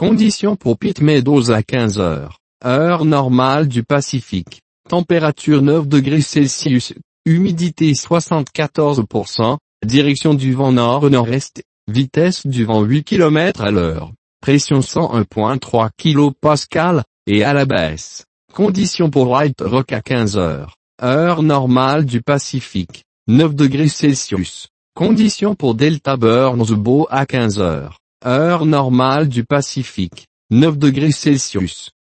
Conditions pour Pitt Meadows à 15 heures. Heure normale du Pacifique. Température 9 degrés Celsius. Humidité 74%. Direction du vent nord-nord-est. Vitesse du vent 8 km à l'heure. Pression 101.3 kPa, et à la baisse. Conditions pour White Rock à 15 heures. Heure normale du Pacifique. 9 degrés Celsius. Conditions pour Delta Burns Bow à 15 heures. Heure normale du Pacifique. 9 degrés Celsius.